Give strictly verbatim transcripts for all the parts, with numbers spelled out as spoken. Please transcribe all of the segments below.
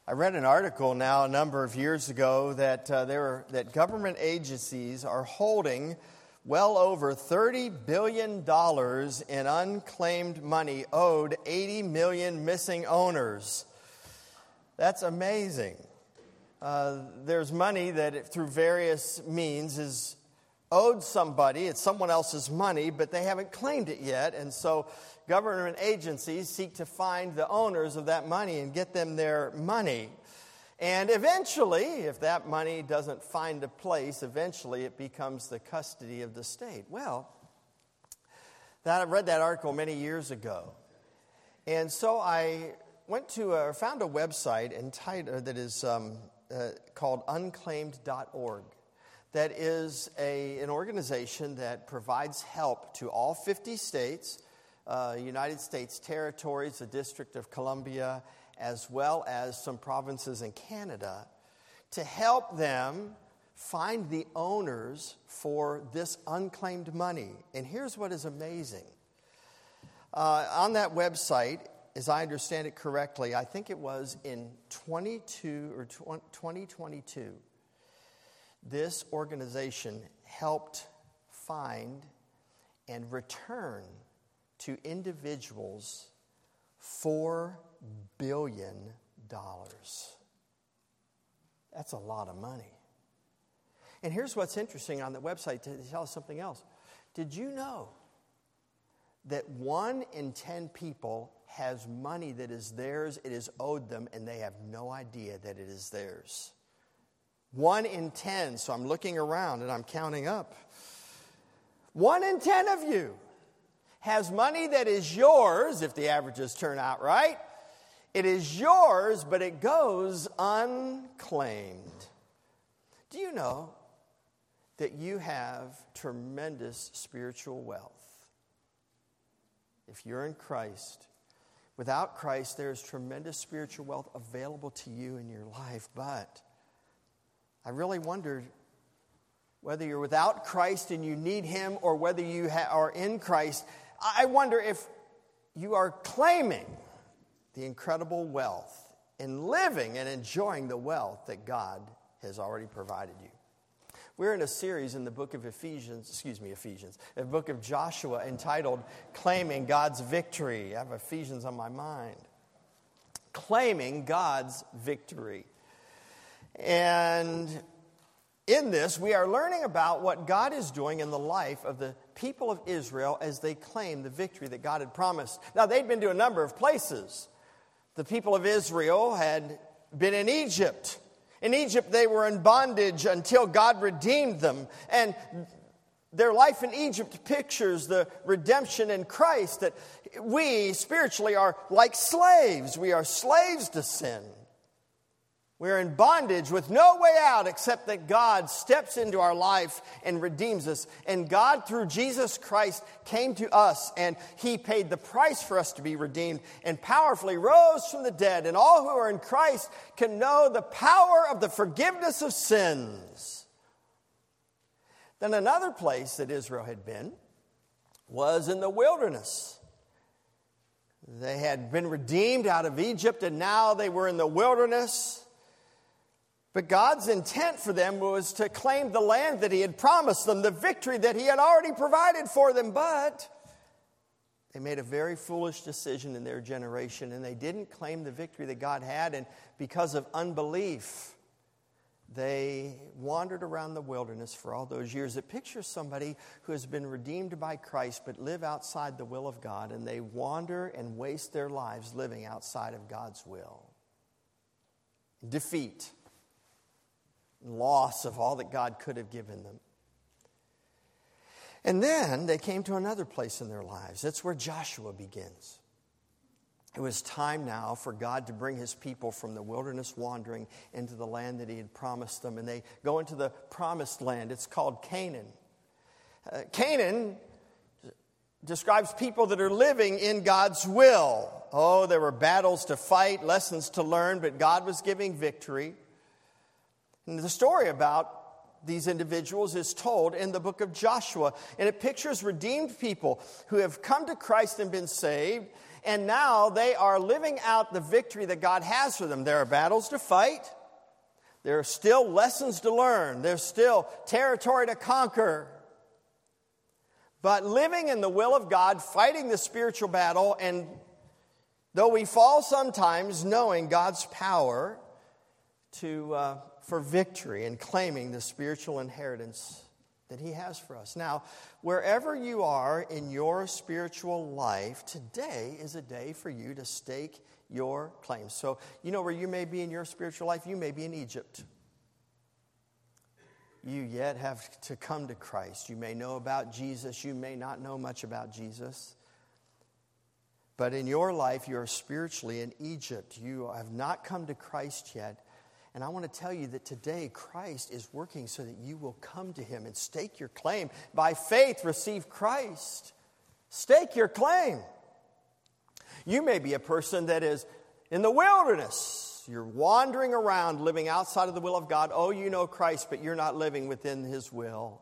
I read an article now a number of years ago that uh, there are, that government agencies are holding well over thirty billion dollars in unclaimed money owed eighty million missing owners. That's amazing. Uh, there's money that through various means is owed somebody. It's someone else's money, but they haven't claimed it yet. And so government agencies seek to find the owners of that money and get them their money. And eventually, if that money doesn't find a place, eventually it becomes the custody of the state. Well, that I read that article many years ago. And so I went to a, found a website entitled, that is um, uh, called unclaimed dot org. That is a, an organization that provides help to all fifty states, uh, United States territories, the District of Columbia, as well as some provinces in Canada, to help them find the owners for this unclaimed money. And here's what is amazing. Uh, on that website, as I understand it correctly, I think it was in twenty-two or twenty twenty-two, this organization helped find and return to individuals four billion dollars. That's a lot of money. And here's what's interesting on the website to tell us something else. Did you know that one in ten people has money that is theirs, it is owed them, and they have no idea that it is theirs? One in ten. So I'm looking around and I'm counting up. One in ten of you has money that is yours, if the averages turn out right. It is yours, but it goes unclaimed. Do you know that you have tremendous spiritual wealth? If you're in Christ, without Christ, there is tremendous spiritual wealth available to you in your life. But I really wondered whether you're without Christ and you need Him, or whether you ha- are in Christ. I wonder if you are claiming the incredible wealth and living and enjoying the wealth that God has already provided you. We're in a series in the book of Ephesians, excuse me, Ephesians, the book of Joshua, entitled Claiming God's Victory. I have Ephesians on my mind. Claiming God's victory. And in this, we are learning about what God is doing in the life of the people of Israel as they claim the victory that God had promised. Now, they'd been to a number of places. The people of Israel had been in Egypt. In Egypt, they were in bondage until God redeemed them. And their life in Egypt pictures the redemption in Christ, that we spiritually are like slaves. We are slaves to sin. We're in bondage with no way out except that God steps into our life and redeems us. And God, through Jesus Christ, came to us, and He paid the price for us to be redeemed and powerfully rose from the dead. And all who are in Christ can know the power of the forgiveness of sins. Then another place that Israel had been was in the wilderness. They had been redeemed out of Egypt, and now they were in the wilderness. But God's intent for them was to claim the land that He had promised them, the victory that He had already provided for them. But they made a very foolish decision in their generation, and they didn't claim the victory that God had. And because of unbelief, they wandered around the wilderness for all those years. It pictures somebody who has been redeemed by Christ but live outside the will of God, and they wander and waste their lives living outside of God's will. Defeat. Loss of all that God could have given them. And then they came to another place in their lives. That's where Joshua begins. It was time now for God to bring His people from the wilderness wandering into the land that He had promised them. And they go into the promised land. It's called Canaan. Uh, Canaan describes people that are living in God's will. Oh, there were battles to fight, lessons to learn, but God was giving victory. And the story about these individuals is told in the book of Joshua. And it pictures redeemed people who have come to Christ and been saved. And now they are living out the victory that God has for them. There are battles to fight. There are still lessons to learn. There's still territory to conquer. But living in the will of God, fighting the spiritual battle, and though we fall sometimes, knowing God's power to uh, for victory and claiming the spiritual inheritance that He has for us. Now, wherever you are in your spiritual life, today is a day for you to stake your claims. So, you know where you may be in your spiritual life? You may be in Egypt. You yet have to come to Christ. You may know about Jesus. You may not know much about Jesus. But in your life, you are spiritually in Egypt. You have not come to Christ yet. And I want to tell you that today Christ is working so that you will come to Him and stake your claim. By faith, receive Christ. Stake your claim. You may be a person that is in the wilderness. You're wandering around, living outside of the will of God. Oh, you know Christ, but you're not living within His will.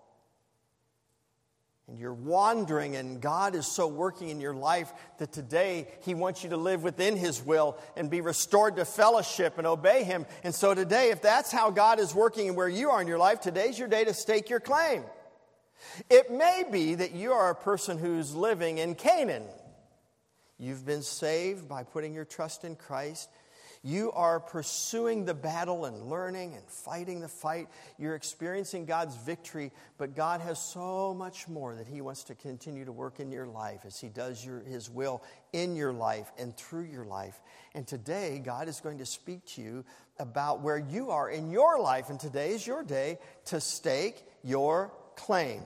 And you're wandering, and God is so working in your life that today He wants you to live within His will and be restored to fellowship and obey Him. And so today, if that's how God is working and where you are in your life, today's your day to stake your claim. It may be that you are a person who's living in Canaan. You've been saved by putting your trust in Christ. You are pursuing the battle and learning and fighting the fight. You're experiencing God's victory, but God has so much more that He wants to continue to work in your life as He does your, His will in your life and through your life. And today, God is going to speak to you about where you are in your life, and today is your day to stake your claim.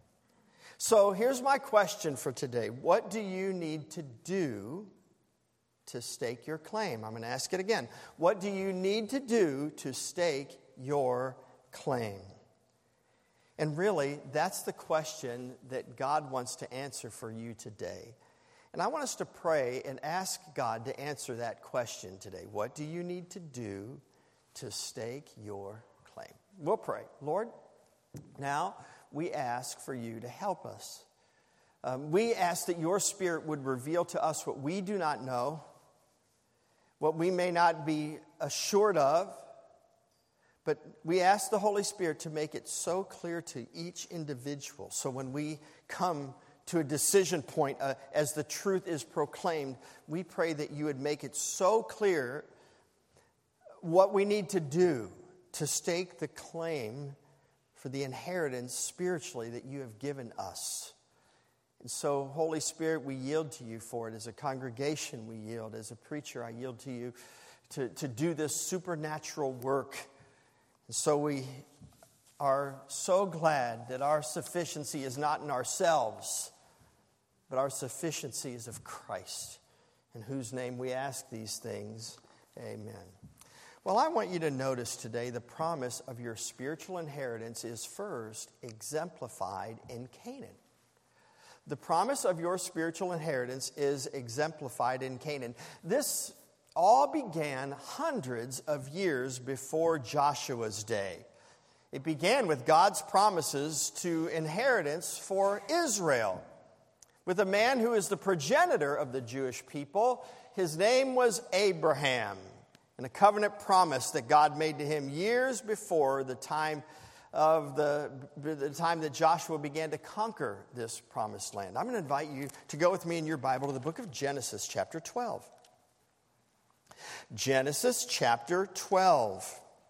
So here's my question for today. What do you need to do to stake your claim? I'm going to ask it again. What do you need to do to stake your claim? And really, that's the question that God wants to answer for you today. And I want us to pray and ask God to answer that question today. What do you need to do to stake your claim? We'll pray. Lord, now we ask for you to help us. Um, we ask that your Spirit would reveal to us what we do not know, what we may not be assured of, but we ask the Holy Spirit to make it so clear to each individual. So when we come to a decision point, uh, as the truth is proclaimed, we pray that you would make it so clear what we need to do to stake the claim for the inheritance spiritually that you have given us. And so, Holy Spirit, we yield to you for it. As a congregation, we yield. As a preacher, I yield to you to, to do this supernatural work. And so we are so glad that our sufficiency is not in ourselves, but our sufficiency is of Christ, in whose name we ask these things. Amen. Well, I want you to notice today the promise of your spiritual inheritance is first exemplified in Canaan. The promise of your spiritual inheritance is exemplified in Canaan. This all began hundreds of years before Joshua's day. It began with God's promises to inheritance for Israel, with a man who is the progenitor of the Jewish people. His name was Abraham, and a covenant promise that God made to him years before the time of the, the time that Joshua began to conquer this promised land. I'm going to invite you to go with me in your Bible to the book of Genesis, chapter twelve. Genesis, chapter twelve.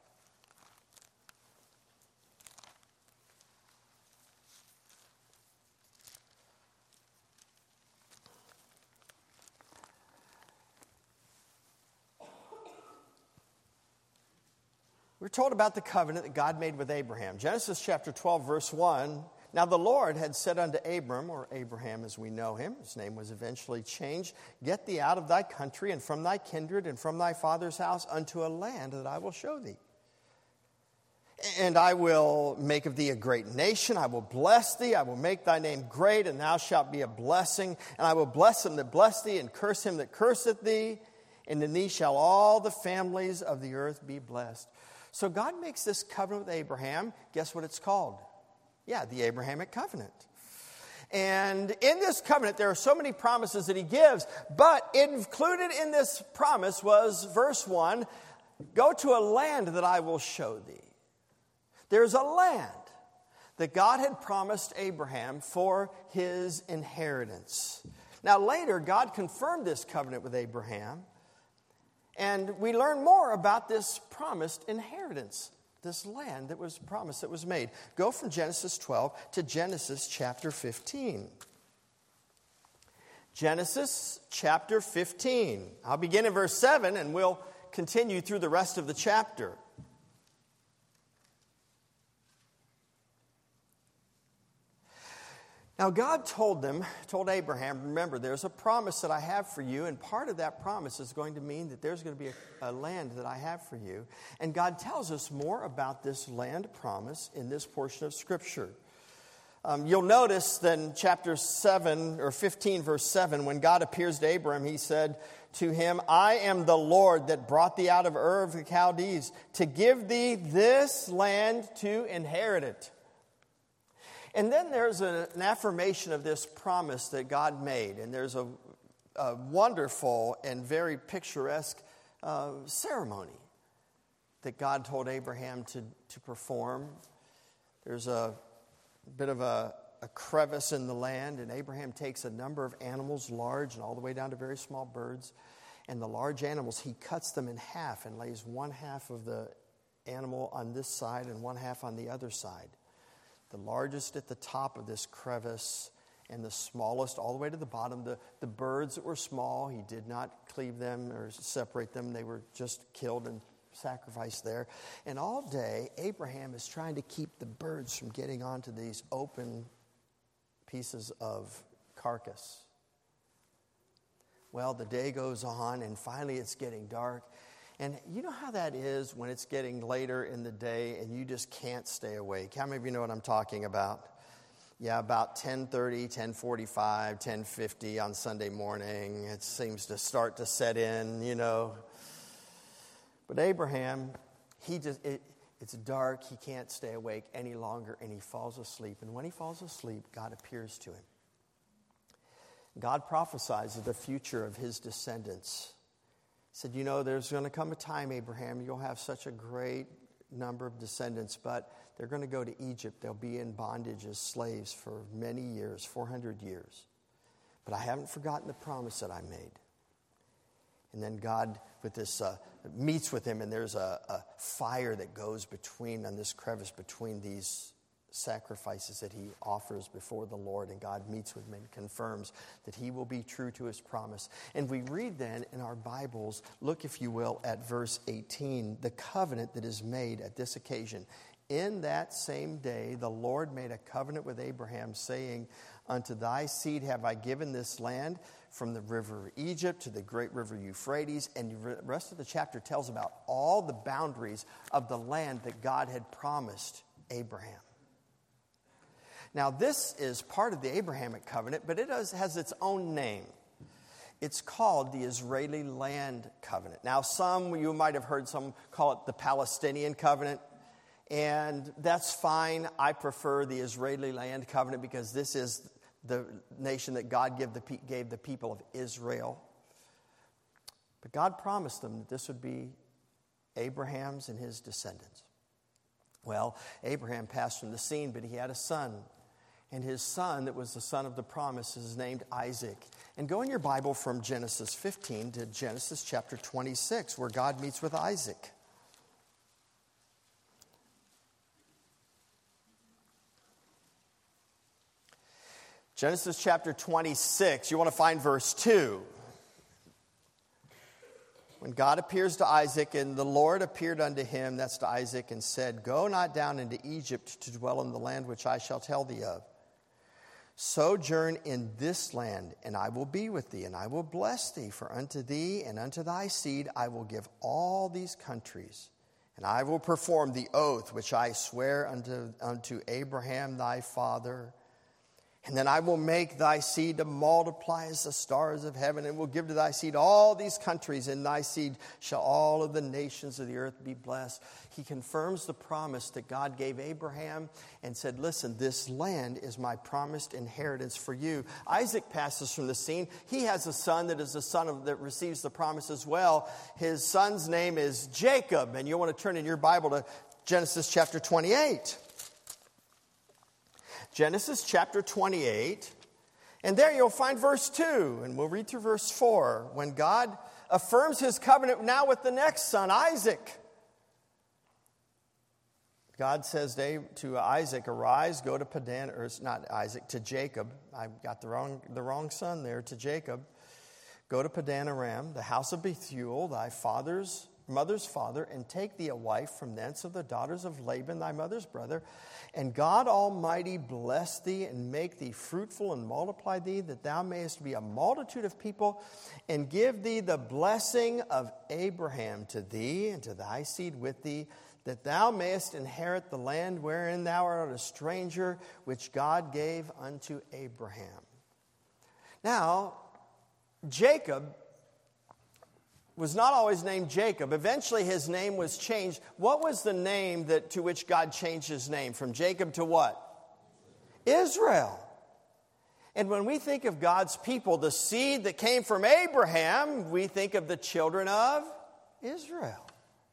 We're told about the covenant that God made with Abraham. Genesis chapter twelve, verse one. Now the Lord had said unto Abram, or Abraham as we know him, his name was eventually changed, Get thee out of thy country and from thy kindred and from thy father's house unto a land that I will show thee. And I will make of thee a great nation. I will bless thee. I will make thy name great, and thou shalt be a blessing. And I will bless him that bless thee, and curse him that curseth thee. And in thee shall all the families of the earth be blessed. So God makes this covenant with Abraham. Guess what it's called? Yeah, the Abrahamic covenant. And in this covenant, there are so many promises that he gives, but included in this promise was verse one, go to a land that I will show thee. There's a land that God had promised Abraham for his inheritance. Now later, God confirmed this covenant with Abraham, and we learn more about this promised inheritance, this land that was promised, that was made. Go from Genesis twelve to Genesis chapter fifteen. Genesis chapter fifteen. I'll begin in verse seven, and we'll continue through the rest of the chapter. Now God told them, told Abraham, remember, there's a promise that I have for you, and part of that promise is going to mean that there's going to be a, a land that I have for you. And God tells us more about this land promise in this portion of Scripture. Um, you'll notice that in chapter seven, or fifteen, verse seven, when God appears to Abraham, he said to him, I am the Lord that brought thee out of Ur of the Chaldees to give thee this land to inherit it. And then there's a, an affirmation of this promise that God made. And there's a, a wonderful and very picturesque uh, ceremony that God told Abraham to, to perform. There's a bit of a, a crevice in the land, and Abraham takes a number of animals, large and all the way down to very small birds. And the large animals, he cuts them in half and lays one half of the animal on this side and one half on the other side. The largest at the top of this crevice and the smallest all the way to the bottom. The, the birds that were small, he did not cleave them or separate them. They were just killed and sacrificed there. And all day, Abraham is trying to keep the birds from getting onto these open pieces of carcass. Well, the day goes on, and finally it's getting dark. And you know how that is when it's getting later in the day and you just can't stay awake? How many of you know what I'm talking about? Yeah, about ten thirty, ten forty-five, ten fifty on Sunday morning. It seems to start to set in, you know. But Abraham, he just it, it's dark. He can't stay awake any longer, and he falls asleep. And when he falls asleep, God appears to him. God prophesies of the future of his descendants. He said, you know, there's going to come a time, Abraham, you'll have such a great number of descendants, but they're going to go to Egypt. They'll be in bondage as slaves for many years, four hundred years. But I haven't forgotten the promise that I made. And then God, with this, uh, meets with him, and there's a, a fire that goes between, on this crevice between these sacrifices that he offers before the Lord, and God meets with him and confirms that he will be true to his promise. And we read then in our Bibles, look if you will at verse eighteen, the covenant that is made at this occasion. In that same day the Lord made a covenant with Abraham, saying, unto thy seed have I given this land, from the river Egypt to the great river Euphrates. And the rest of the chapter tells about all the boundaries of the land that God had promised Abraham. Now, this is part of the Abrahamic covenant, but it has its own name. It's called the Israeli Land Covenant. Now, some, you might have heard some call it the Palestinian Covenant, and that's fine. I prefer the Israeli Land Covenant because this is the nation that God gave the, gave the people of Israel. But God promised them that this would be Abraham's and his descendants. Well, Abraham passed from the scene, but he had a son. And his son, that was the son of the promise, is named Isaac. And go in your Bible from Genesis fifteen to Genesis chapter twenty-six, where God meets with Isaac. Genesis chapter twenty-six, you want to find verse two. When God appears to Isaac, and the Lord appeared unto him, that's to Isaac, and said, go not down into Egypt to dwell in the land which I shall tell thee of. Sojourn in this land, and I will be with thee, and I will bless thee. For unto thee and unto thy seed I will give all these countries, and I will perform the oath which I swear unto, unto Abraham thy father. And then I will make thy seed to multiply as the stars of heaven, and will give to thy seed all these countries. In thy seed shall all of the nations of the earth be blessed. He confirms the promise that God gave Abraham and said, listen, this land is my promised inheritance for you. Isaac passes from the scene. He has a son that is a son of, that receives the promise as well. His son's name is Jacob. And you'll want to turn in your Bible to Genesis chapter twenty-eight. Genesis chapter twenty-eight, and there you'll find verse two, and we'll read through verse four, when God affirms his covenant now with the next son, Isaac. God says to Isaac, arise, go to Padan, or it's not Isaac, to Jacob. I got the wrong, the wrong son there, to Jacob. Go to Padan Aram, the house of Bethuel, thy father's mother's father, and take thee a wife from thence of the daughters of Laban, thy mother's brother. And God Almighty bless thee and make thee fruitful and multiply thee, that thou mayest be a multitude of people, and give thee the blessing of Abraham to thee and to thy seed with thee, that thou mayest inherit the land wherein thou art a stranger, which God gave unto Abraham. Now, Jacob was not always named Jacob. Eventually his name was changed. What was the name that to which God changed his name? From Jacob to what? Israel. And when we think of God's people, the seed that came from Abraham, we think of the children of Israel.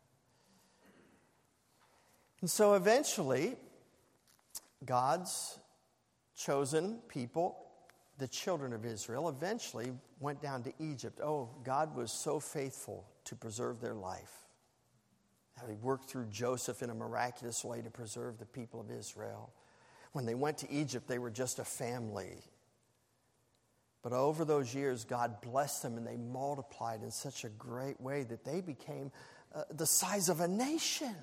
And so eventually, God's chosen people, the children of Israel, eventually went down to Egypt. Oh, God was so faithful to preserve their life. How he worked through Joseph in a miraculous way to preserve the people of Israel. When they went to Egypt, they were just a family. But over those years, God blessed them and they multiplied in such a great way that they became uh, the size of a nation.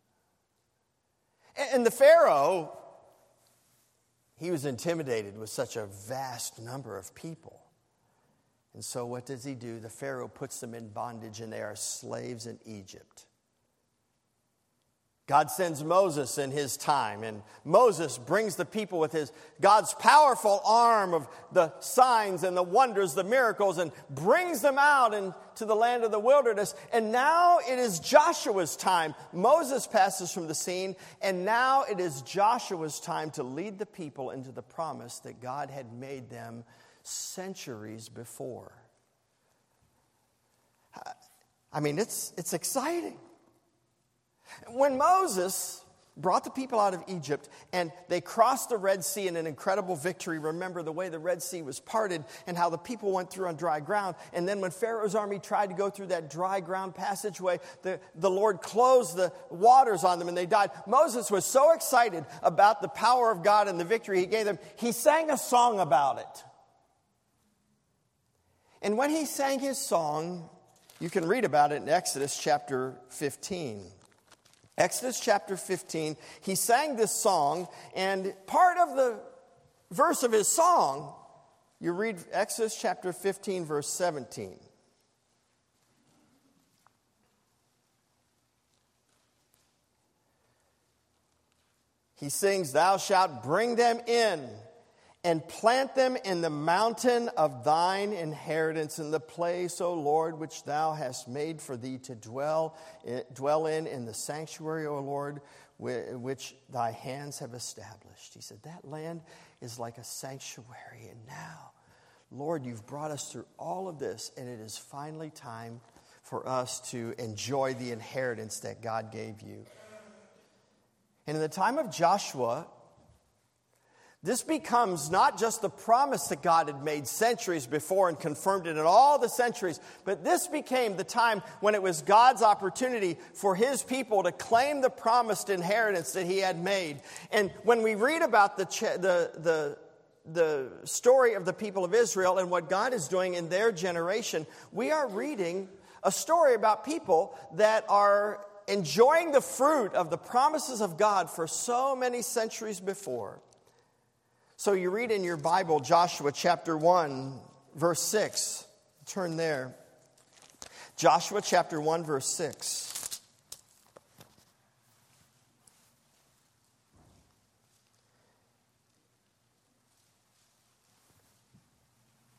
And, and the Pharaoh, he was intimidated with such a vast number of people. And so what does he do? The Pharaoh puts them in bondage and they are slaves in Egypt. God sends Moses in his time, and Moses brings the people with his God's powerful arm of the signs and the wonders, the miracles, and brings them out into the land of the wilderness. And now it is Joshua's time. Moses passes from the scene, and now it is Joshua's time to lead the people into the promise that God had made them centuries before. I mean, it's it's exciting. When Moses brought the people out of Egypt and they crossed the Red Sea in an incredible victory, remember the way the Red Sea was parted and how the people went through on dry ground. And then when Pharaoh's army tried to go through that dry ground passageway, the, the Lord closed the waters on them and they died. Moses was so excited about the power of God and the victory he gave them, he sang a song about it. And when he sang his song, you can read about it in Exodus chapter fifteen. Exodus chapter fifteen, he sang this song, and part of the verse of his song, you read Exodus chapter fifteen, verse seventeen. He sings, "Thou shalt bring them in and plant them in the mountain of thine inheritance, in the place, O Lord, which thou hast made for thee to dwell, dwell in, in the sanctuary, O Lord, which thy hands have established." He said, that land is like a sanctuary. And now, Lord, you've brought us through all of this, and it is finally time for us to enjoy the inheritance that God gave you. And in the time of Joshua, this becomes not just the promise that God had made centuries before and confirmed it in all the centuries, but this became the time when it was God's opportunity for his people to claim the promised inheritance that he had made. And when we read about the the the the story of the people of Israel and what God is doing in their generation, we are reading a story about people that are enjoying the fruit of the promises of God for so many centuries before. So you read in your Bible, Joshua chapter one, verse six. Turn there. Joshua chapter one, verse six.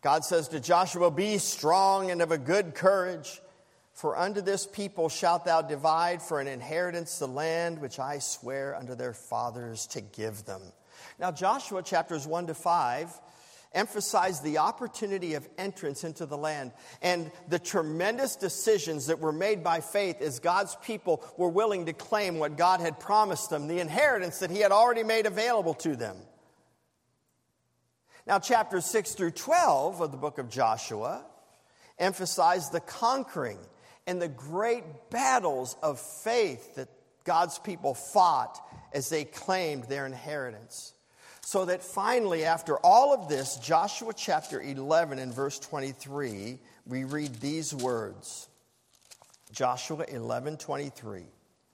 God says to Joshua, "Be strong and of a good courage, for unto this people shalt thou divide for an inheritance the land which I swear unto their fathers to give them." Now, Joshua chapters one to five emphasize the opportunity of entrance into the land and the tremendous decisions that were made by faith as God's people were willing to claim what God had promised them, the inheritance that He had already made available to them. Now, chapters six through twelve of the book of Joshua emphasize the conquering and the great battles of faith that God's people fought as they claimed their inheritance. So that finally, after all of this, Joshua chapter eleven and verse twenty-three, we read these words. Joshua eleven twenty-three.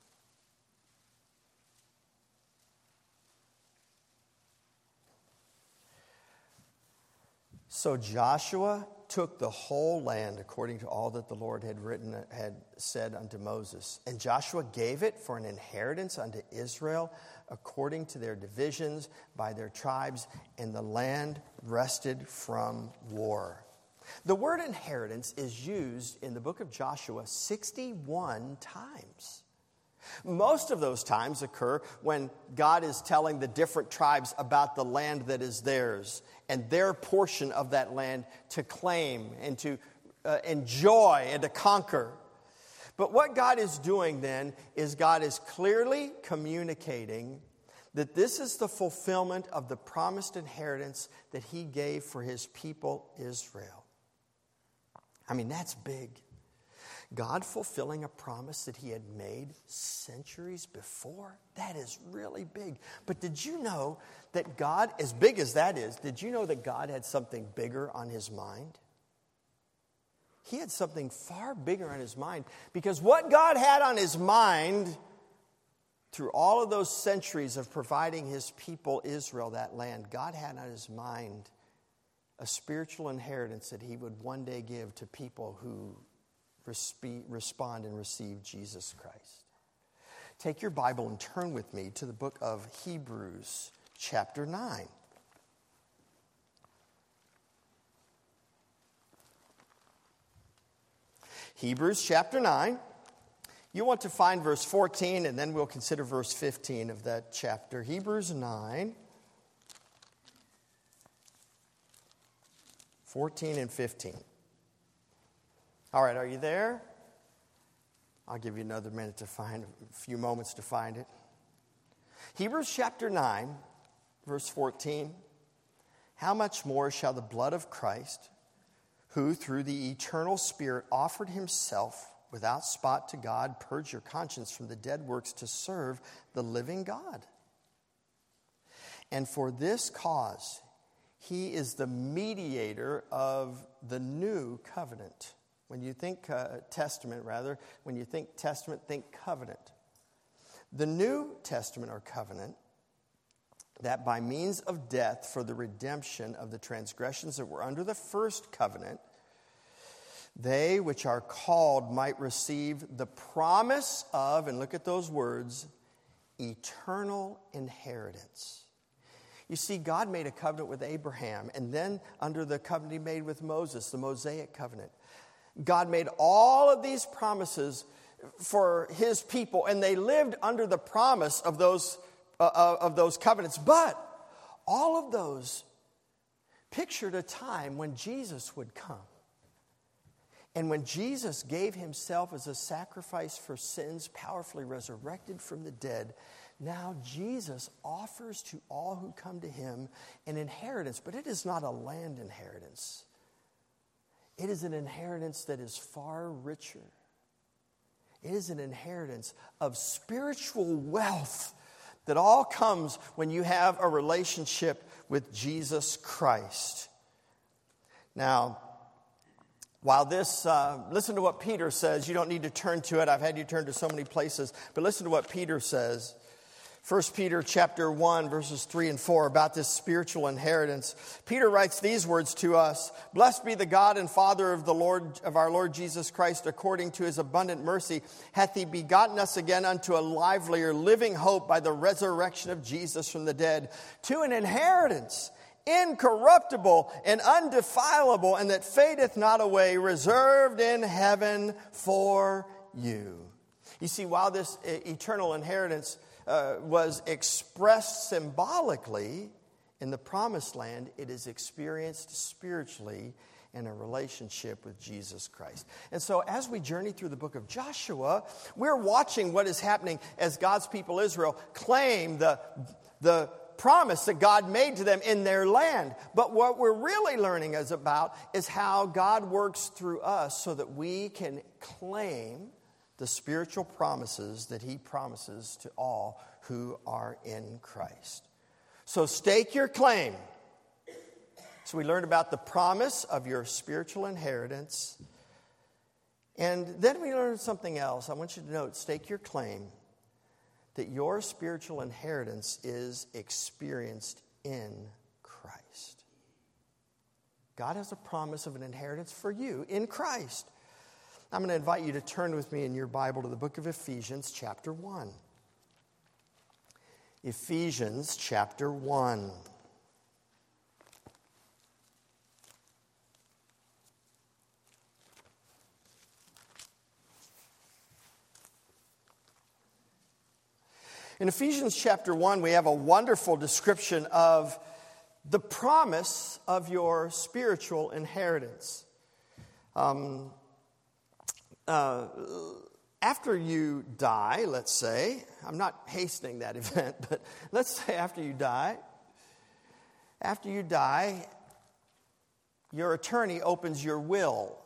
So Joshua took the whole land according to all that the Lord had written, had said unto Moses. And Joshua gave it for an inheritance unto Israel according to their divisions by their tribes, and the land rested from war. The word inheritance is used in the book of Joshua sixty-one times. Most of those times occur when God is telling the different tribes about the land that is theirs and their portion of that land to claim and to uh, enjoy and to conquer. But what God is doing then is God is clearly communicating that this is the fulfillment of the promised inheritance that He gave for His people Israel. I mean, that's big. God fulfilling a promise that He had made centuries before. That is really big. But did you know that God, as big as that is, did you know that God had something bigger on His mind? He had something far bigger on His mind. Because what God had on His mind through all of those centuries of providing His people Israel that land, God had on His mind a spiritual inheritance that He would one day give to people who respond and receive Jesus Christ. Take your Bible and turn with me to the book of Hebrews, chapter nine. Hebrews, chapter nine. You want to find verse fourteen, and then we'll consider verse fifteen of that chapter. Hebrews nine, fourteen and fifteen. All right, are you there? I'll give you another minute to find, a few moments to find it. Hebrews chapter nine, verse fourteen. How much more shall the blood of Christ, who through the eternal Spirit offered Himself without spot to God, purge your conscience from the dead works to serve the living God? And for this cause, He is the mediator of the new covenant. When you think uh, testament, rather, when you think testament, think covenant. The New Testament or covenant, that by means of death for the redemption of the transgressions that were under the first covenant, they which are called might receive the promise of, and look at those words, eternal inheritance. You see, God made a covenant with Abraham, and then under the covenant He made with Moses, the Mosaic covenant, God made all of these promises for His people, and they lived under the promise of those uh, of those covenants. But all of those pictured a time when Jesus would come. And when Jesus gave Himself as a sacrifice for sins, powerfully resurrected from the dead, now Jesus offers to all who come to Him an inheritance, but it is not a land inheritance. It is an inheritance that is far richer. It is an inheritance of spiritual wealth that all comes when you have a relationship with Jesus Christ. Now, while this, uh, listen to what Peter says. You don't need to turn to it. I've had you turn to so many places. But listen to what Peter says. First Peter chapter one, verses three and four, about this spiritual inheritance. Peter writes these words to us. Blessed be the God and Father of the Lord of our Lord Jesus Christ, according to His abundant mercy, hath He begotten us again unto a livelier, living hope by the resurrection of Jesus from the dead, to an inheritance, incorruptible and undefilable, and that fadeth not away, reserved in heaven for you. You see, while this eternal inheritance uh, was expressed symbolically in the promised land, it is experienced spiritually in a relationship with Jesus Christ. And so as we journey through the book of Joshua, we're watching what is happening as God's people Israel claim the, the promise that God made to them in their land. But what we're really learning is about is how God works through us so that we can claim the spiritual promises that he promises to all who are in Christ. So stake your claim. So we learned about the promise of your spiritual inheritance. And then we learned something else. I want you to note, stake your claim that your spiritual inheritance is experienced in Christ. God has a promise of an inheritance for you in Christ. I'm going to invite you to turn with me in your Bible to the book of Ephesians, chapter one. Ephesians, chapter one. In Ephesians chapter one, we have a wonderful description of the promise of your spiritual inheritance. Um, uh, after you die, let's say, I'm not hastening that event, but let's say after you die, after you die, your attorney opens your will.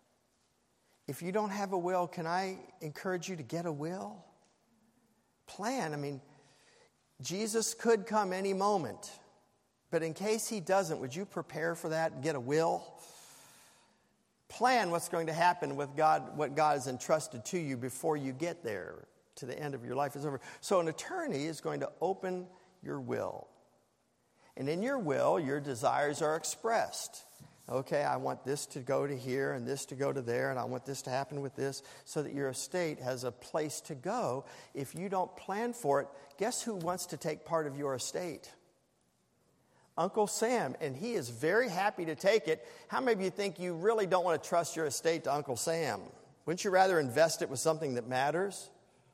If you don't have a will, can I encourage you to get a will? Plan. I mean, Jesus could come any moment, but in case he doesn't, would you prepare for that and get a will? Plan what's going to happen with God, what God has entrusted to you before you get there, to the end of your life is over. So an attorney is going to open your will. And in your will, your desires are expressed. Okay, I want this to go to here and this to go to there, and I want this to happen with this, so that your estate has a place to go. If you don't plan for it, guess who wants to take part of your estate? Uncle Sam, and he is very happy to take it. How many of you think you really don't want to trust your estate to Uncle Sam? Wouldn't you rather invest it with something that matters?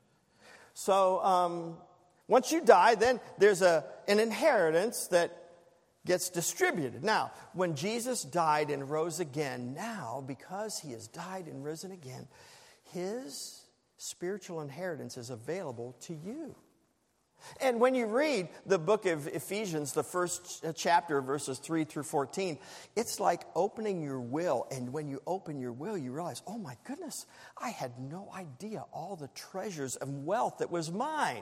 So um, once you die, then there's a, an inheritance that gets distributed. Now, when Jesus died and rose again, now, because he has died and risen again, his spiritual inheritance is available to you. And when you read the book of Ephesians, the first chapter, verses three through fourteen, it's like opening your will. And when you open your will, you realize, oh my goodness, I had no idea all the treasures and wealth that was mine.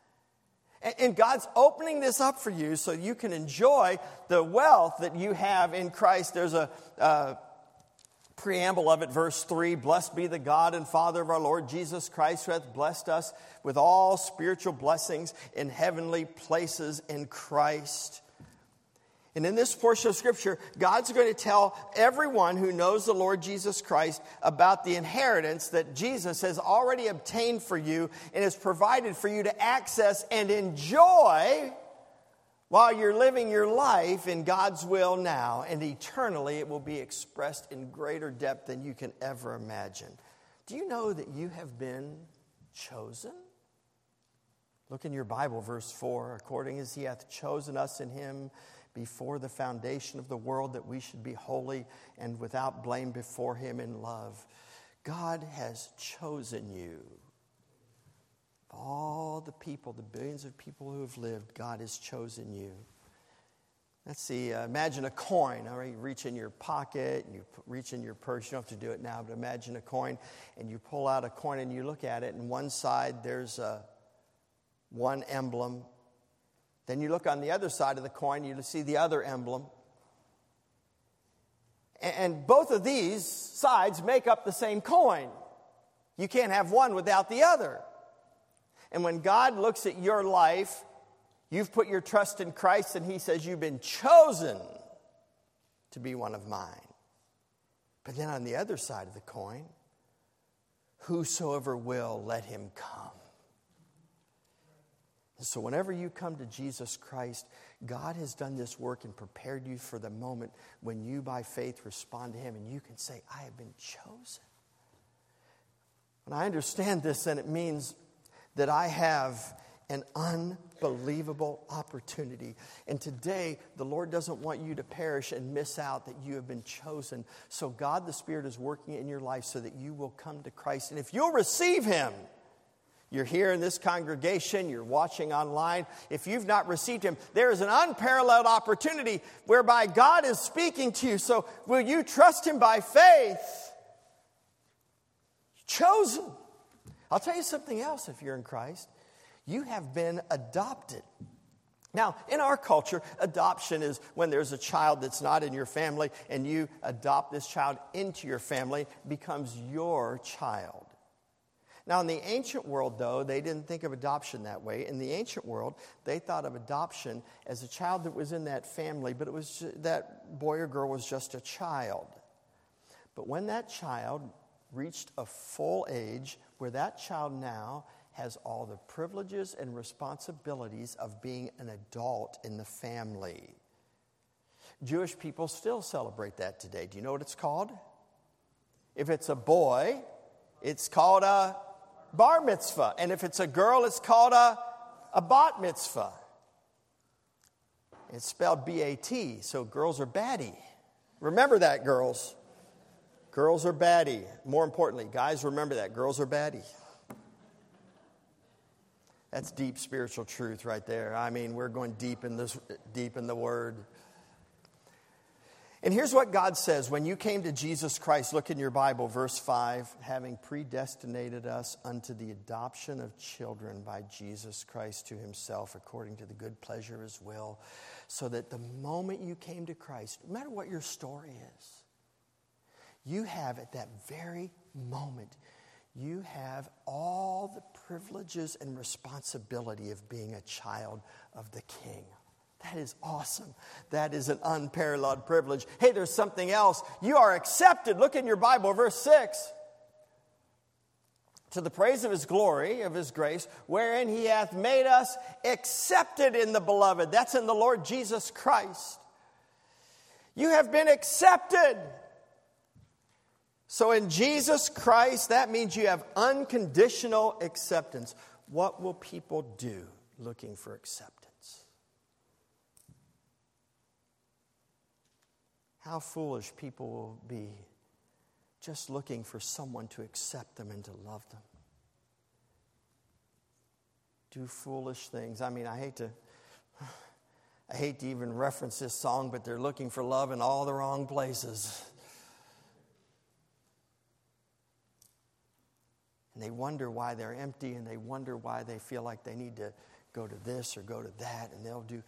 And God's opening this up for you so you can enjoy the wealth that you have in Christ. There's a uh, preamble of it, verse three. Blessed be the God and Father of our Lord Jesus Christ, who hath blessed us with all spiritual blessings in heavenly places in Christ. And in this portion of Scripture, God's going to tell everyone who knows the Lord Jesus Christ about the inheritance that Jesus has already obtained for you and has provided for you to access and enjoy while you're living your life in God's will now. And eternally, it will be expressed in greater depth than you can ever imagine. Do you know that you have been chosen? Look in your Bible, verse four. According as he hath chosen us in him before the foundation of the world, that we should be holy and without blame before him in love. God has chosen you. All the people, the billions of people who have lived, God has chosen you. Let's see, uh, imagine a coin. All right, you reach in your pocket, you reach in your purse. You don't have to do it now, but imagine a coin, and you pull out a coin and you look at it, and one side there's uh, one emblem. Then you look on the other side of the coin, you see the other emblem. And both of these sides make up the same coin. You can't have one without the other. And when God looks at your life, you've put your trust in Christ, and he says you've been chosen to be one of mine. But then on the other side of the coin, whosoever will, let him come. So whenever you come to Jesus Christ, God has done this work and prepared you for the moment when you, by faith, respond to Him and you can say, I have been chosen. When I understand this, then it means that I have an unbelievable opportunity. And today, the Lord doesn't want you to perish and miss out that you have been chosen. So God, the Spirit, is working in your life so that you will come to Christ. And if you'll receive Him, you're here in this congregation, you're watching online. If you've not received Him, there is an unparalleled opportunity whereby God is speaking to you. So will you trust Him by faith? Chosen. I'll tell you something else if you're in Christ. You have been adopted. Now, in our culture, adoption is when there's a child that's not in your family and you adopt this child into your family, becomes your child. Now, in the ancient world, though, they didn't think of adoption that way. In the ancient world, they thought of adoption as a child that was in that family, but it was that boy or girl was just a child. But when that child reached a full age, where that child now has all the privileges and responsibilities of being an adult in the family. Jewish people still celebrate that today. Do you know what it's called? If it's a boy, it's called a bar mitzvah. And if it's a girl, it's called a, a bat mitzvah. It's spelled B A T, so girls are batty. Remember that, girls. Girls are batty. More importantly, guys, remember that. Girls are batty. That's deep spiritual truth right there. I mean, we're going deep in this, deep in the Word. And here's what God says. When you came to Jesus Christ, look in your Bible, verse five, having predestinated us unto the adoption of children by Jesus Christ to Himself, according to the good pleasure of His will, so that the moment you came to Christ, no matter what your story is, you have at that very moment, you have all the privileges and responsibility of being a child of the King. That is awesome. That is an unparalleled privilege. Hey, there's something else. You are accepted. Look in your Bible, verse six. To the praise of His glory, of His grace, wherein He hath made us accepted in the Beloved. That's in the Lord Jesus Christ. You have been accepted. So in Jesus Christ, that means you have unconditional acceptance. What will people do looking for acceptance? How foolish people will be just looking for someone to accept them and to love them. Do foolish things. I mean, I hate to I hate to even reference this song, but they're looking for love in all the wrong places. And they wonder why they're empty, and they wonder why they feel like they need to go to this or go to that, and they'll do.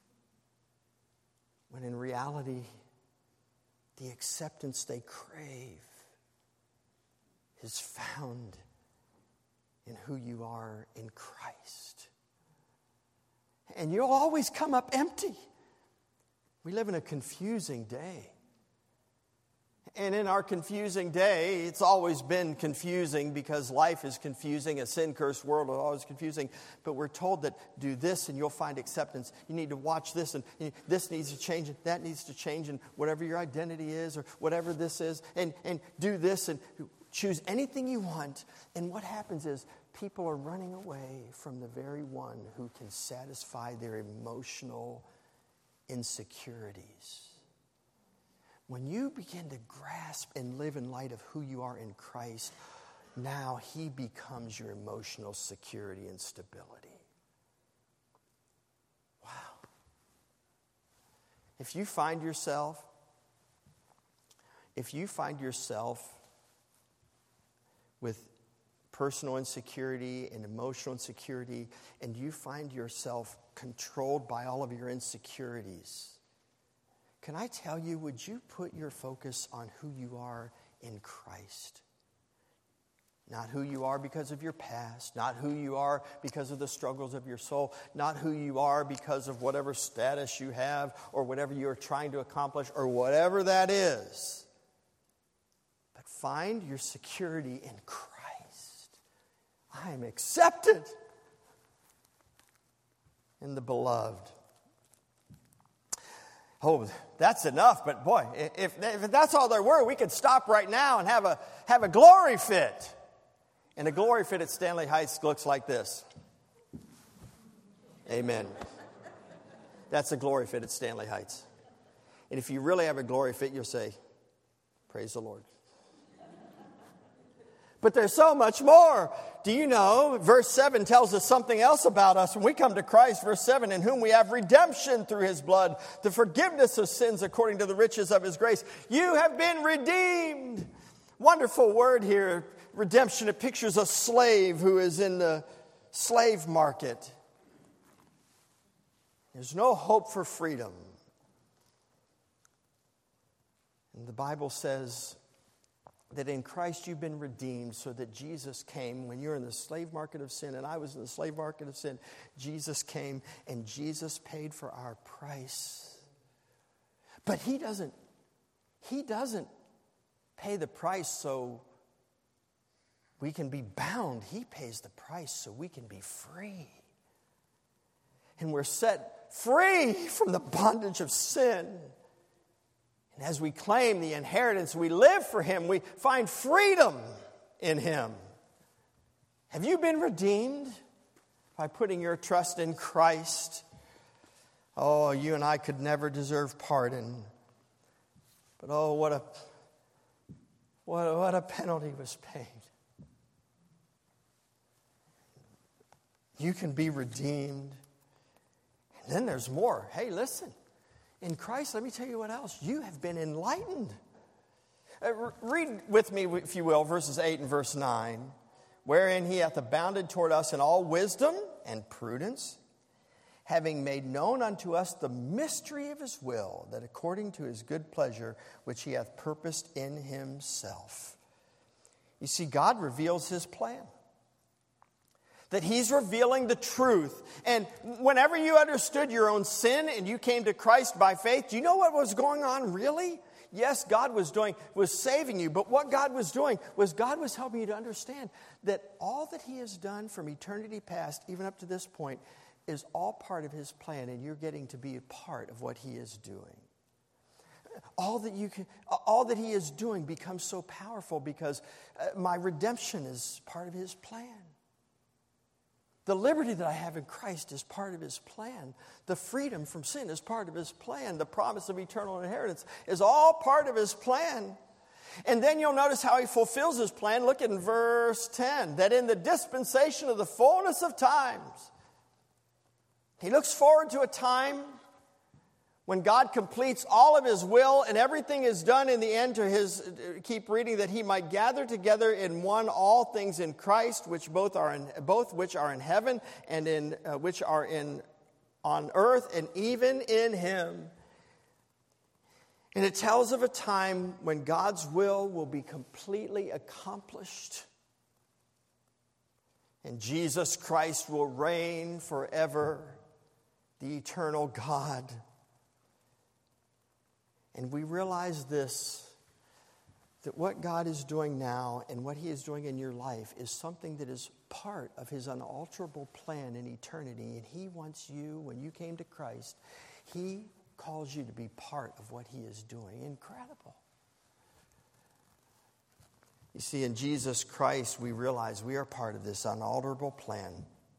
When in reality, the acceptance they crave is found in who you are in Christ. And you'll always come up empty. We live in a confusing day. And in our confusing day, it's always been confusing because life is confusing. A sin-cursed world is always confusing. But we're told that do this and you'll find acceptance. You need to watch this and this needs to change and that needs to change and whatever your identity is or whatever this is. And, and do this and choose anything you want. And what happens is people are running away from the very one who can satisfy their emotional insecurities. When you begin to grasp and live in light of who you are in Christ, now He becomes your emotional security and stability. Wow. If you find yourself, if you find yourself with personal insecurity and emotional insecurity, and you find yourself controlled by all of your insecurities, can I tell you, would you put your focus on who you are in Christ? Not who you are because of your past, not who you are because of the struggles of your soul, not who you are because of whatever status you have or whatever you are trying to accomplish or whatever that is. But find your security in Christ. I am accepted. in the beloved. Oh, that's enough, but boy, if, if that's all there were, we could stop right now and have a, have a glory fit. And a glory fit at Stanley Heights looks like this. Amen. That's a glory fit at Stanley Heights. And if you really have a glory fit, you'll say, praise the Lord. But there's so much more. Do you know, verse seven tells us something else about us when we come to Christ. Verse seven, in whom we have redemption through his blood, the forgiveness of sins according to the riches of his grace. You have been redeemed. Wonderful word here, redemption. It pictures a slave who is in the slave market. There's no hope for freedom. And the Bible says that in Christ you've been redeemed, so that Jesus came when you're in the slave market of sin and I was in the slave market of sin. Jesus came and Jesus paid for our price. But he doesn't, he doesn't pay the price so we can be bound. He pays the price so we can be free. And we're set free from the bondage of sin. And as we claim the inheritance, we live for him. We find freedom in him. Have you been redeemed by putting your trust in Christ? Oh, you and I could never deserve pardon. But oh, what a, what a, what a penalty was paid. You can be redeemed. And then there's more. Hey, listen. In Christ, let me tell you what else. You have been enlightened. Uh, read with me, if you will, verses eight and verse nine. Wherein he hath abounded toward us in all wisdom and prudence, having made known unto us the mystery of his will, that according to his good pleasure, which he hath purposed in himself. You see, God reveals his plan. That he's revealing the truth. And whenever you understood your own sin and you came to Christ by faith, do you know what was going on really? Yes, God was doing, was saving you. But what God was doing was God was helping you to understand that all that he has done from eternity past, even up to this point, is all part of his plan. And you're getting to be a part of what he is doing. All that you can, all that he is doing becomes so powerful because uh, my redemption is part of his plan. The liberty that I have in Christ is part of his plan. The freedom from sin is part of his plan. The promise of eternal inheritance is all part of his plan. And then you'll notice how he fulfills his plan. Look in verse ten. That in the dispensation of the fullness of times, he looks forward to a time when God completes all of his will and everything is done in the end to his, keep reading, that he might gather together in one all things in Christ, which both are in, both which are in heaven and in uh, which are in on earth, and even in him. And it tells of a time when God's will will be completely accomplished. And Jesus Christ will reign forever, the eternal God. And we realize this, that what God is doing now and what he is doing in your life is something that is part of his unalterable plan in eternity. And he wants you, when you came to Christ, he calls you to be part of what he is doing. Incredible. You see, in Jesus Christ, we realize we are part of this unalterable plan.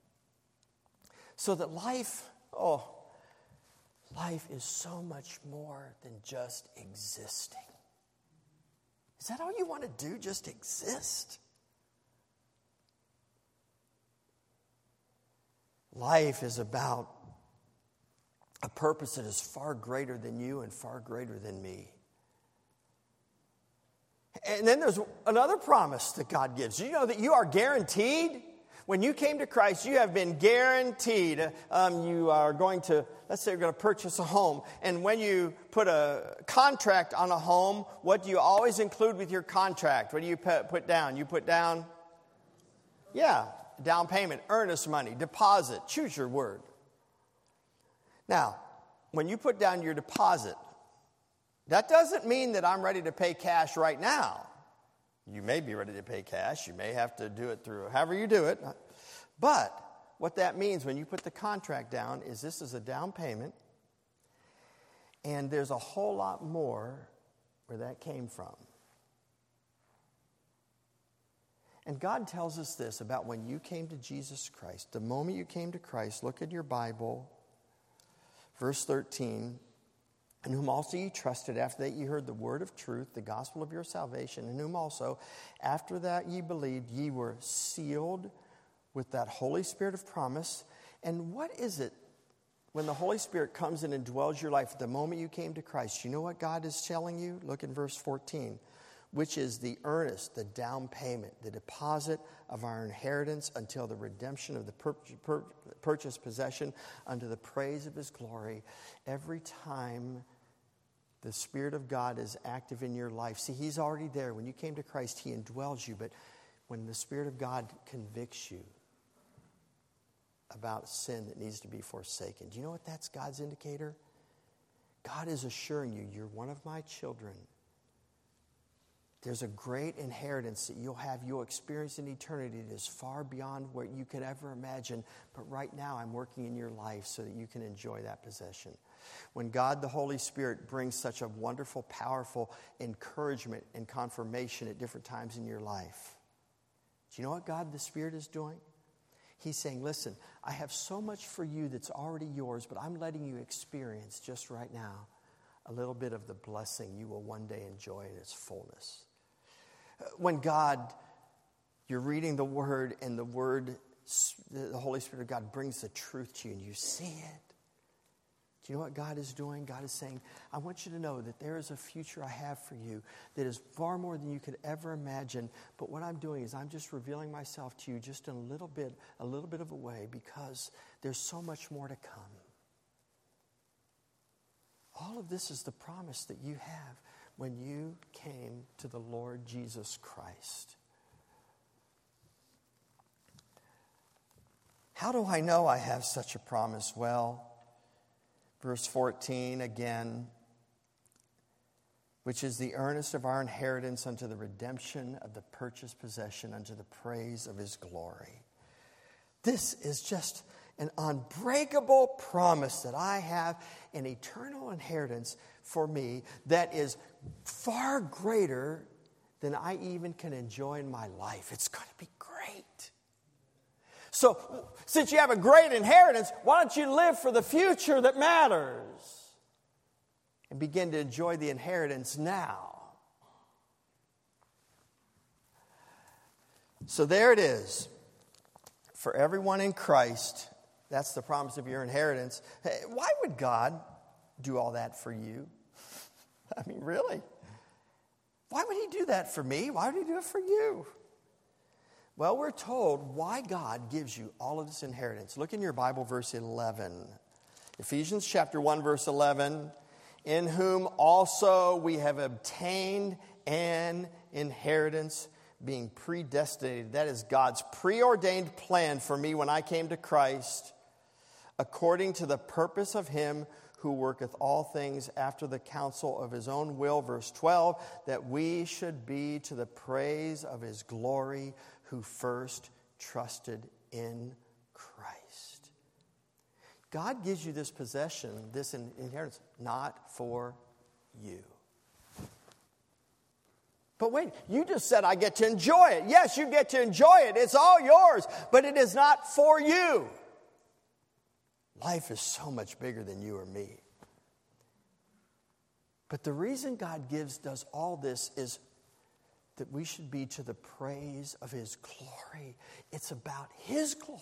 So that life, oh, life is so much more than just existing. Is that all you want to do? Just exist? Life is about a purpose that is far greater than you and far greater than me. And then there's another promise that God gives. You know that you are guaranteed. When you came to Christ, you have been guaranteed. Um, you are going to, let's say you're going to purchase a home. And when you put a contract on a home, what do you always include with your contract? What do you put down? You put down, yeah, down payment, earnest money, deposit. Choose your word. Now, when you put down your deposit, that doesn't mean that I'm ready to pay cash right now. You may be ready to pay cash. You may have to do it through however you do it. But what that means when you put the contract down is this is a down payment, and there's a whole lot more where that came from. And God tells us this about when you came to Jesus Christ. The moment you came to Christ, look at your Bible, verse thirteen, in whom also ye trusted, after that ye heard the word of truth, the gospel of your salvation, in whom also, after that ye believed, ye were sealed with that Holy Spirit of promise. And what is it when the Holy Spirit comes in and dwells your life at the moment you came to Christ? You know what God is telling you? Look in verse fourteen. Which is the earnest, the down payment, the deposit of our inheritance until the redemption of the pur- pur- purchased possession unto the praise of his glory. Every time the Spirit of God is active in your life, see, he's already there. When you came to Christ, he indwells you. But when the Spirit of God convicts you about sin that needs to be forsaken, do you know what that's God's indicator? God is assuring you, you're one of my children. There's a great inheritance that you'll have, you'll experience in eternity that is far beyond what you could ever imagine. But right now, I'm working in your life so that you can enjoy that possession. When God, the Holy Spirit, brings such a wonderful, powerful encouragement and confirmation at different times in your life, do you know what God, the Spirit, is doing? He's saying, listen, I have so much for you that's already yours, but I'm letting you experience just right now a little bit of the blessing you will one day enjoy in its fullness. When God, you're reading the Word and the Word, the Holy Spirit of God brings the truth to you and you see it. Do you know what God is doing? God is saying, I want you to know that there is a future I have for you that is far more than you could ever imagine. But what I'm doing is I'm just revealing myself to you just in a little bit, a little bit of a way because there's so much more to come. All of this is the promise that you have when you came to the Lord Jesus Christ. How do I know I have such a promise? Well, verse fourteen again, which is the earnest of our inheritance unto the redemption of the purchased possession unto the praise of his glory. This is just an unbreakable promise that I have an eternal inheritance for me that is far greater than I even can enjoy in my life. It's going to be great. So, since you have a great inheritance, why don't you live for the future that matters and begin to enjoy the inheritance now? So there it is. For everyone in Christ, that's the promise of your inheritance. Hey, why would God do all that for you? I mean, really? Why would he do that for me? Why would he do it for you? Well, we're told why God gives you all of this inheritance. Look in your Bible, verse eleven. Ephesians chapter one, verse eleven. In whom also we have obtained an inheritance, being predestinated. That is God's preordained plan for me when I came to Christ, according to the purpose of him who worketh all things after the counsel of his own will. Verse twelve, that we should be to the praise of his glory, who first trusted in Christ. God gives you this possession, this inheritance, not for you. But wait, you just said I get to enjoy it. Yes, you get to enjoy it. It's all yours, but it is not for you. Life is so much bigger than you or me. But the reason God gives, does all this is that we should be to the praise of his glory. It's about his glory.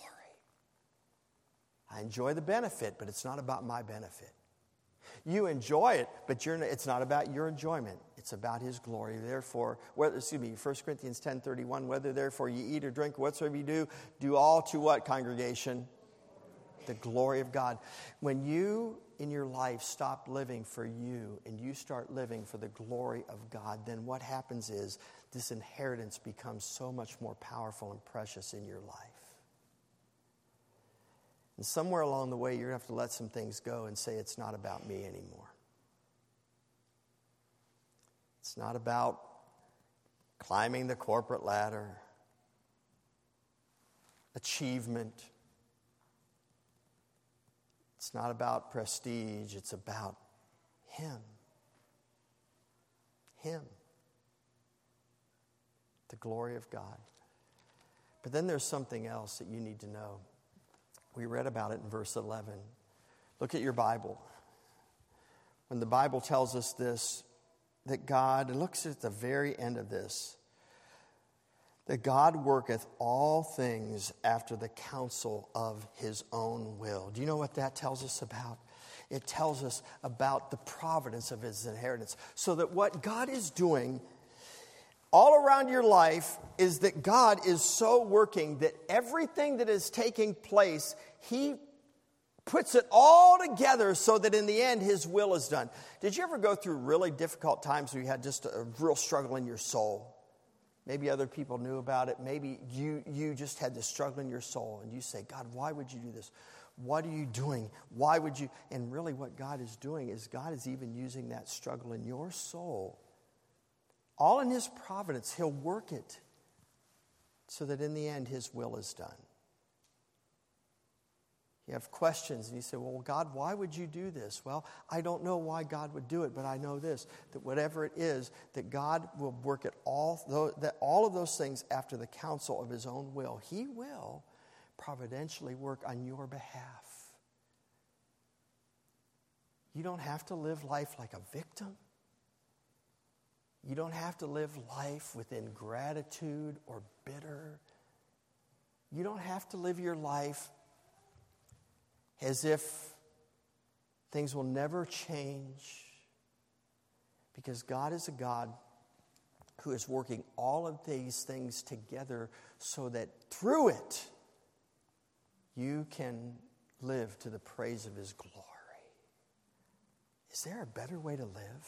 I enjoy the benefit, but it's not about my benefit. You enjoy it, but you're, it's not about your enjoyment. It's about his glory. Therefore, whether, excuse me, First Corinthians ten thirty-one, whether therefore you eat or drink, whatsoever you do, do all to what, congregation? The glory of God. When you in your life stop living for you and you start living for the glory of God, then what happens is this inheritance becomes so much more powerful and precious in your life. And somewhere along the way, you're going to have to let some things go and say, it's not about me anymore. It's not about climbing the corporate ladder, achievement. It's not about prestige. It's about Him. Him. The glory of God. But then there's something else that you need to know. We read about it in verse eleven. Look at your Bible. When the Bible tells us this, that God, and looks at the very end of this, that God worketh all things after the counsel of His own will. Do you know what that tells us about? It tells us about the providence of His inheritance. So that what God is doing all around your life is that God is so working that everything that is taking place, He puts it all together so that in the end His will is done. Did you ever go through really difficult times where you had just a real struggle in your soul? Maybe other people knew about it. Maybe you, you just had this struggle in your soul and you say, God, why would you do this? What are you doing? Why would you? And really what God is doing is God is even using that struggle in your soul. All in His providence, He'll work it so that in the end His will is done. You have questions and you say, well, God, why would you do this? Well, I don't know why God would do it, but I know this, that whatever it is, that God will work it all, that all of those things after the counsel of His own will. He will providentially work on your behalf. You don't have to live life like a victim. You don't have to live life with ingratitude or bitter. You don't have to live your life as if things will never change. Because God is a God who is working all of these things together so that through it, you can live to the praise of His glory. Is there a better way to live?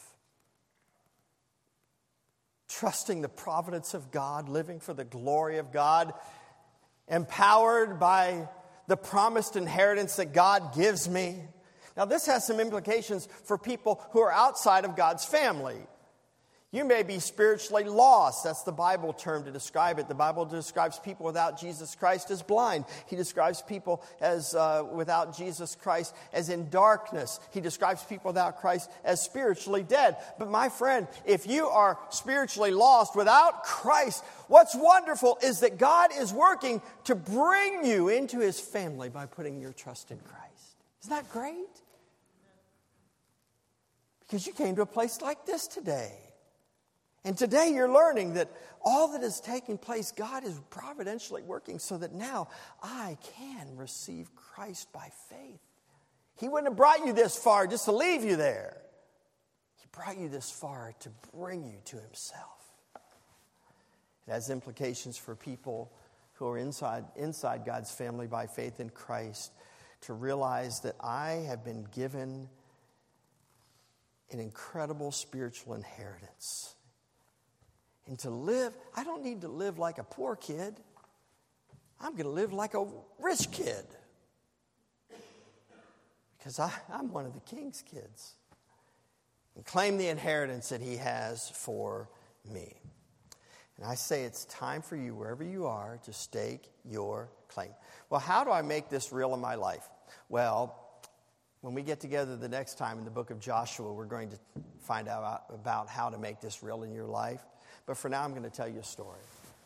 Trusting the providence of God, living for the glory of God, empowered by the promised inheritance that God gives me. Now, this has some implications for people who are outside of God's family. You may be spiritually lost. That's the Bible term to describe it. The Bible describes people without Jesus Christ as blind. He describes people as uh, without Jesus Christ as in darkness. He describes people without Christ as spiritually dead. But my friend, if you are spiritually lost without Christ, what's wonderful is that God is working to bring you into His family by putting your trust in Christ. Isn't that great? Because you came to a place like this today. And today you're learning that all that is taking place, God is providentially working so that now I can receive Christ by faith. He wouldn't have brought you this far just to leave you there. He brought you this far to bring you to Himself. It has implications for people who are inside, inside God's family by faith in Christ to realize that I have been given an incredible spiritual inheritance. And to live, I don't need to live like a poor kid. I'm going to live like a rich kid. Because I, I'm one of the King's kids. And claim the inheritance that He has for me. And I say it's time for you, wherever you are, to stake your claim. Well, how do I make this real in my life? Well, when we get together the next time in the book of Joshua, we're going to find out about how to make this real in your life. But for now, I'm going to tell you a story.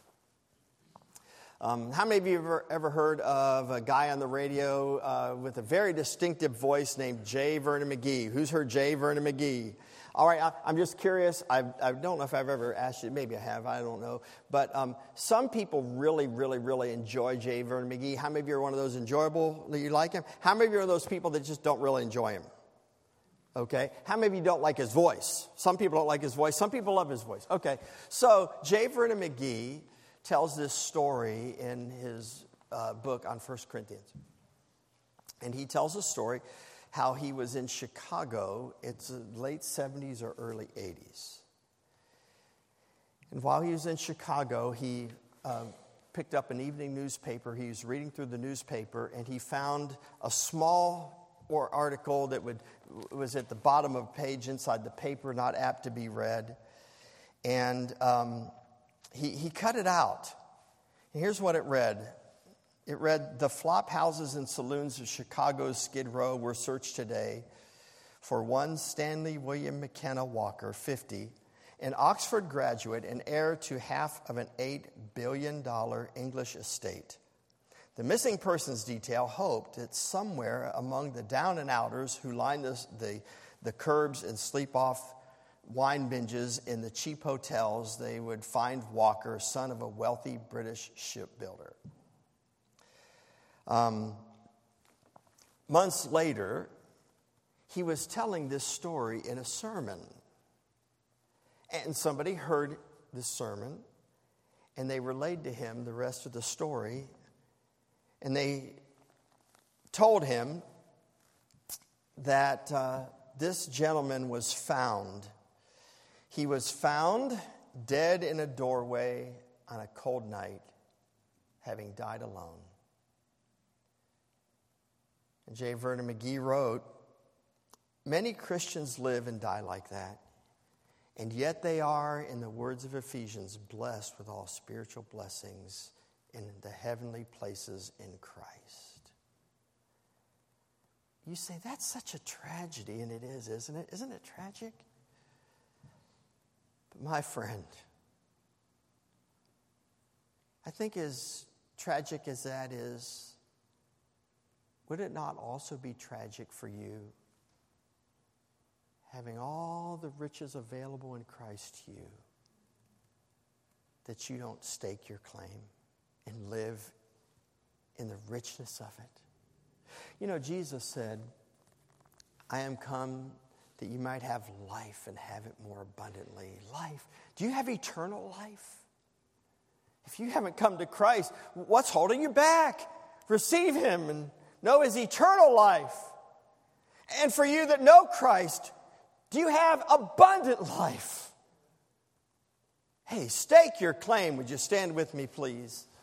Um, how many of you have ever, ever heard of a guy on the radio uh, with a very distinctive voice named J. Vernon McGee? Who's heard J. Vernon McGee? All right, I, I'm just curious. I, I don't know if I've ever asked you. Maybe I have. I don't know. But um, some people really, really, really enjoy J. Vernon McGee. How many of you are one of those enjoyable that you like him? How many of you are those people that just don't really enjoy him? Okay. How many of you don't like his voice? Some people don't like his voice. Some people love his voice. Okay. So J. Vernon McGee tells this story in his uh, book on First Corinthians. And he tells a story how he was in Chicago. It's the late seventies or early eighties. And while he was in Chicago, he uh, picked up an evening newspaper. He was reading through the newspaper, and he found a small or article that would was at the bottom of a page inside the paper, not apt to be read. And um, he, he cut it out. And here's what it read. It read, "The flop houses and saloons of Chicago's Skid Row were searched today for one Stanley William McKenna Walker, fifty, an Oxford graduate and heir to half of an eight billion dollars English estate. The missing persons detail hoped that somewhere among the down and outers who line the, the, the curbs and sleep off wine binges in the cheap hotels, they would find Walker, son of a wealthy British shipbuilder." Um, months later, he was telling this story in a sermon. And somebody heard this sermon, and they relayed to him the rest of the story. And they told him that uh, this gentleman was found. He was found dead in a doorway on a cold night, having died alone. And J. Vernon McGee wrote, "Many Christians live and die like that, and yet they are, in the words of Ephesians, blessed with all spiritual blessings in the heavenly places in Christ." You say, that's such a tragedy, and it is, isn't it? Isn't it tragic? But my friend, I think as tragic as that is, would it not also be tragic for you, having all the riches available in Christ to you, that you don't stake your claim and live in the richness of it? You know, Jesus said, "I am come that you might have life and have it more abundantly." Life. Do you have eternal life? If you haven't come to Christ, what's holding you back? Receive him and know his eternal life. And for you that know Christ, do you have abundant life? Hey, stake your claim. Would you stand with me, please?